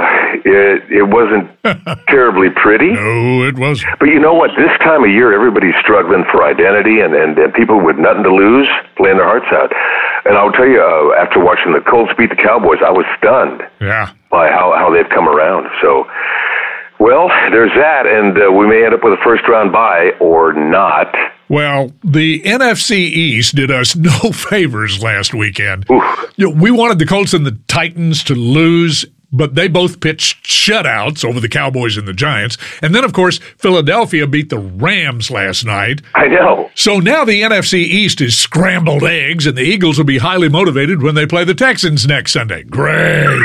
it wasn't terribly pretty. No, it wasn't. But you know what? This time of year, everybody's struggling for identity, and people with nothing to lose playing their hearts out. And I'll tell you, after watching the Colts beat the Cowboys, I was stunned by how they've come around. So, well, there's that, and we may end up with a first-round bye or not. Well, the NFC East did us no favors last weekend. Oof. We wanted the Colts and the Titans to lose, but they both pitched shutouts over the Cowboys and the Giants. And then, of course, Philadelphia beat the Rams last night. I know. So now the NFC East is scrambled eggs, and the Eagles will be highly motivated when they play the Texans next Sunday. Great.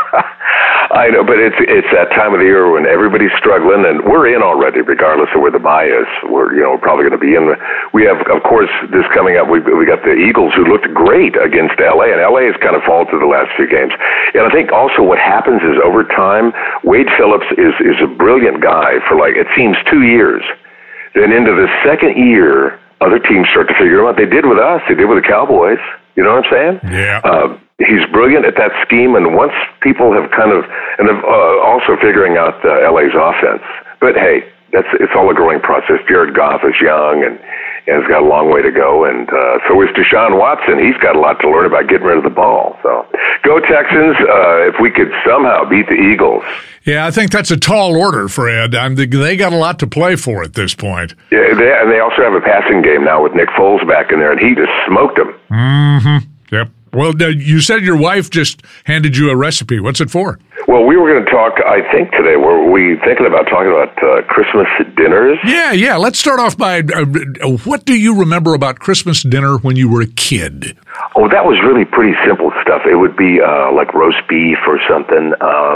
I know, but it's that time of the year when everybody's struggling, and we're in already, regardless of where the bye is. We're probably going to be in. We have, of course, this coming up. We got the Eagles, who looked great against LA, and LA has kind of fallen through the last few games. And I think also what happens is over time, Wade Phillips is a brilliant guy for it seems 2 years. Then into the second year, other teams start to figure out. They did with us. They did with the Cowboys. You know what I'm saying? Yeah. He's brilliant at that scheme, and once people have also figuring out LA's offense. But hey, it's all a growing process. Jared Goff is young and has got a long way to go, and so is Deshaun Watson. He's got a lot to learn about getting rid of the ball. So go Texans! If we could somehow beat the Eagles. Yeah, I think that's a tall order, Fred. They got a lot to play for at this point. Yeah, and they also have a passing game now with Nick Foles back in there, and he just smoked them. Mm-hmm. Yep. Well, you said your wife just handed you a recipe. What's it for? Well, we were going to talk, I think today, were we thinking about talking about Christmas dinners? Yeah. Let's start off by, what do you remember about Christmas dinner when you were a kid? Oh, that was really pretty simple stuff. It would be like roast beef or something.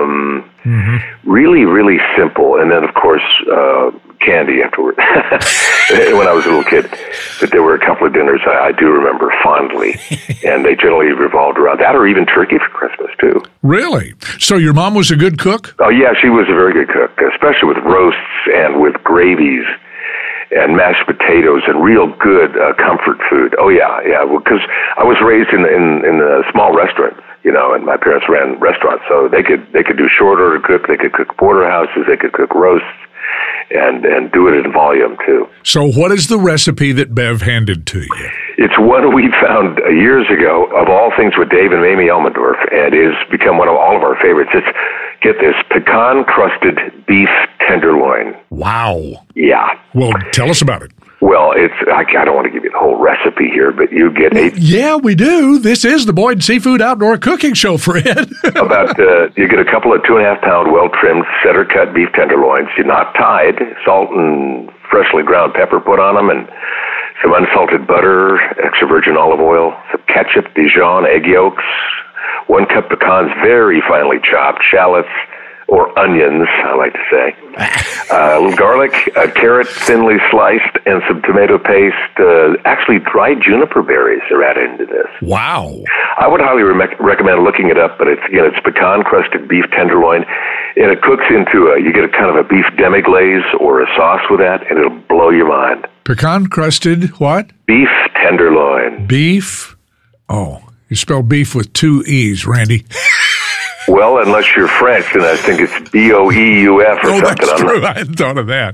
Really, really simple. And then, of course, candy afterward when I was a little kid. But there were a couple of dinners I do remember fondly, and they generally revolved around that, or even turkey for Christmas, too. Really? So your mom was a good cook? Oh, yeah, she was a very good cook, especially with roasts and with gravies and mashed potatoes and real good comfort food. Oh, yeah, because I was raised in small restaurants, and my parents ran restaurants, so they could do short order cook, they could cook porterhouses, they could cook roasts, and do it in volume, too. So what is the recipe that Bev handed to you? It's one we found years ago, of all things, with Dave and Mamie Elmendorf, and it has become one of all of our favorites. It's, get this, pecan-crusted beef tenderloin. Wow. Yeah. Well, tell us about it. Well, I don't want to give you the whole recipe here, but you get Yeah, we do. This is the Boyd Seafood Outdoor Cooking Show, Fred. You get a couple of 2.5-pound well-trimmed center-cut beef tenderloins. You're not tied. Salt and freshly ground pepper put on them, and some unsalted butter, extra virgin olive oil, some ketchup, Dijon, egg yolks, 1 cup pecans, very finely chopped, shallots, or onions, I like to say. A little garlic, a carrot thinly sliced, and some tomato paste. Actually, dried juniper berries are added into this. Wow. I would highly recommend looking it up, but it's pecan-crusted beef tenderloin, and it cooks into you get a kind of a beef demi-glaze or a sauce with that, and it'll blow your mind. Pecan-crusted what? Beef tenderloin. Beef? Oh, you spell beef with 2 E's, Randy. Well, unless you're French, then I think it's B-O-E-U-F or something. That's true. I hadn't thought of that.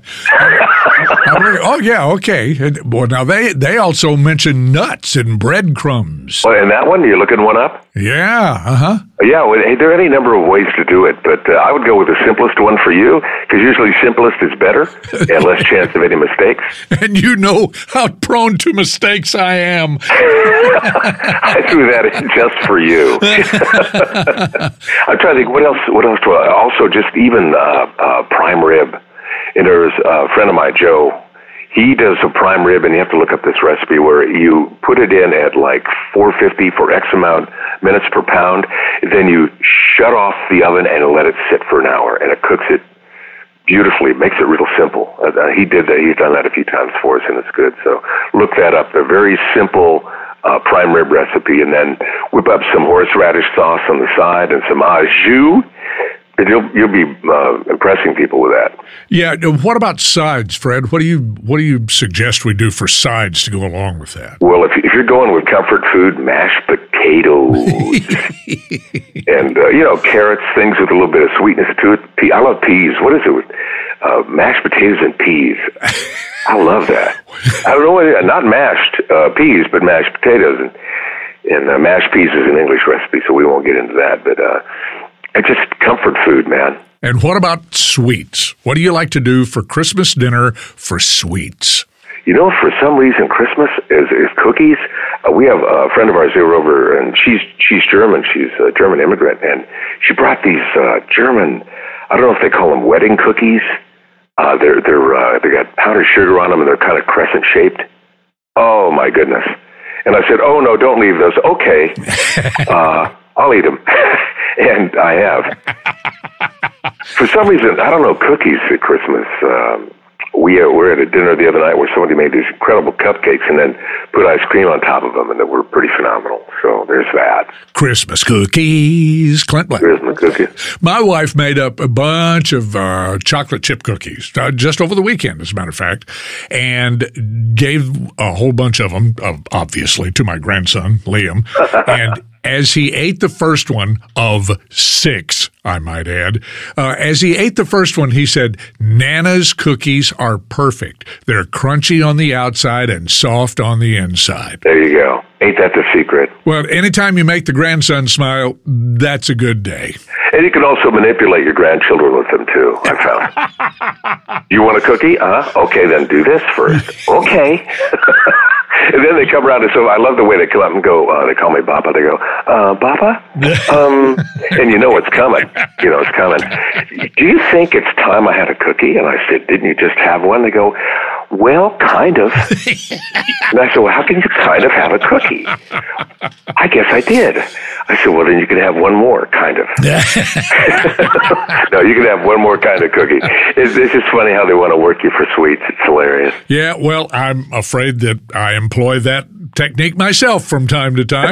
Oh, yeah, okay. Well, now, they also mention nuts and breadcrumbs. Well, and that one, you're looking one up? Yeah, uh-huh. Yeah, well, hey, there are any number of ways to do it, but I would go with the simplest one for you, because usually simplest is better and less chance of any mistakes. And you know how prone to mistakes I am. I threw that in just for you. I'm trying to think, what else do I, also just even prime rib. And there's a friend of mine, Joe, he does a prime rib, and you have to look up this recipe where you put it in at like 450 for X amount minutes per pound. Then you shut off the oven and let it sit for an hour, and it cooks it beautifully. It makes it real simple. He did that. He's done that a few times for us, and it's good. So look that up. A very simple prime rib recipe, and then whip up some horseradish sauce on the side and some au jus. And you'll be impressing people with that. Yeah. What about sides, Fred? What do you suggest we do for sides to go along with that? Well, if you're going with comfort food, mashed potatoes and carrots, things with a little bit of sweetness to it. I love peas. What is it with mashed potatoes and peas? I love that. I don't know, not mashed peas, but mashed potatoes, and mashed peas is an English recipe, so we won't get into that. But it's just comfort food, man. And what about sweets? What do you like to do for Christmas dinner for sweets? You know, for some reason, Christmas is cookies. We have a friend of ours here over, and she's German. She's a German immigrant, and she brought these German, I don't know if they call them wedding cookies. They got powdered sugar on them, and they're kind of crescent shaped. Oh my goodness! And I said, "Oh no, don't leave those." Okay, I'll eat them, and I have. For some reason, I don't know, cookies at Christmas. We were at a dinner the other night where somebody made these incredible cupcakes and then put ice cream on top of them, and they were pretty phenomenal. So there's that. Christmas cookies, Clint Black. Christmas cookies. My wife made up a bunch of chocolate chip cookies just over the weekend, as a matter of fact, and gave a whole bunch of them, obviously, to my grandson, Liam. And as he ate the first one of 6, I might add, as he ate the first one, he said, "Nana's cookies are perfect. They're crunchy on the outside and soft on the inside." There you go. Ain't that the secret? Well, anytime you make the grandson smile, that's a good day. And you can also manipulate your grandchildren with them, too, I found. You want a cookie? Okay, then do this first. Okay. And then they come around, and so I love the way they come up and go, they call me Papa. They go, Papa? And you know it's coming. You know it's coming. Do you think it's time I had a cookie? And I said, didn't you just have one? They go, well, kind of. And I said, well, how can you kind of have a cookie? I guess I did. I said, well, then you can have one more, kind of. No, you can have one more kind of cookie. It's just funny how they want to work you for sweets. It's hilarious. Yeah, well, I'm afraid that I employ that technique myself from time to time.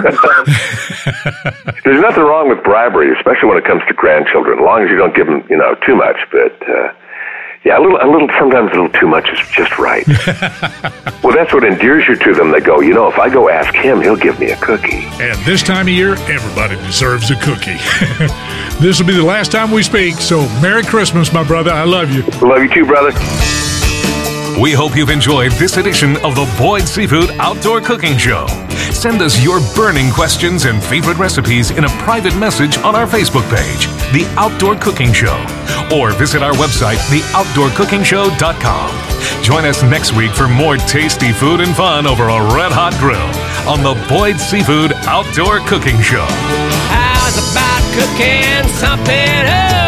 There's nothing wrong with bribery, especially when it comes to grandchildren, as long as you don't give them, too much. But yeah, a little. Sometimes a little too much is just right. Well, that's what endears you to them. They go, if I go ask him, he'll give me a cookie. And this time of year, everybody deserves a cookie. This will be the last time we speak. So, Merry Christmas, my brother. I love you. Love you too, brother. We hope you've enjoyed this edition of the Boyd Seafood Outdoor Cooking Show. Send us your burning questions and favorite recipes in a private message on our Facebook page, The Outdoor Cooking Show, or visit our website, theoutdoorcookingshow.com. Join us next week for more tasty food and fun over a red-hot grill on the Boyd Seafood Outdoor Cooking Show. How's about cooking something up?